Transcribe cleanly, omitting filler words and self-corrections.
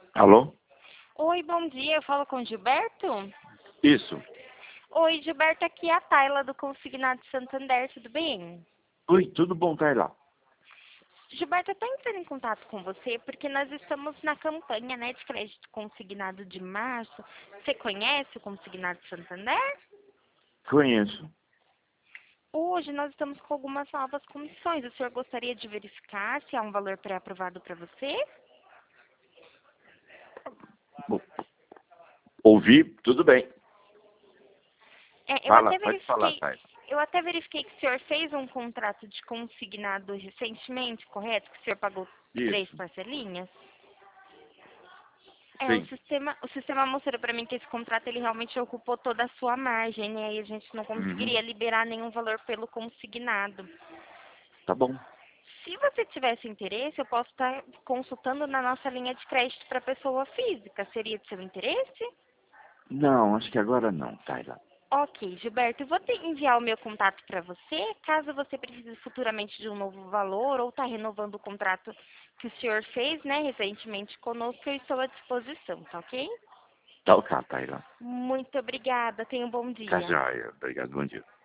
Alô? Oi, bom dia. Eu falo com o Gilberto? Isso. Oi, Gilberto, aqui é a Tayla do Consignado Santander, tudo bem? Oi, tudo bom, Tayla? Gilberto, eu estou entrando em contato com você porque nós estamos na campanha, né, de crédito consignado de março. Você conhece o Consignado Santander? Conheço. Hoje nós estamos com algumas novas condições. O senhor gostaria de verificar se há um valor pré-aprovado para você? Bom, ouvi, tudo bem. É, Fala, pode falar, Tayla. eu até verifiquei que o senhor fez um contrato de consignado recentemente, correto? Que o senhor pagou 3 Isso, parcelinhas? sim. O sistema mostrou para mim que esse contrato ele realmente ocupou toda a sua margem, né? E a gente não Uhum. conseguiria liberar nenhum valor pelo consignado. Tá bom. Se você tivesse interesse, eu posso estar consultando na nossa linha de crédito para pessoa física. Seria de seu interesse? Não, acho que agora não, Tayla. Ok, Gilberto, eu vou enviar o meu contato para você, caso você precise futuramente de um novo valor ou está renovando o contrato que o senhor fez, né, recentemente conosco, eu estou à disposição, tá ok? Tá ok, Tayla. Muito obrigada, tenha um bom Tá dia. joia. Obrigado, bom dia.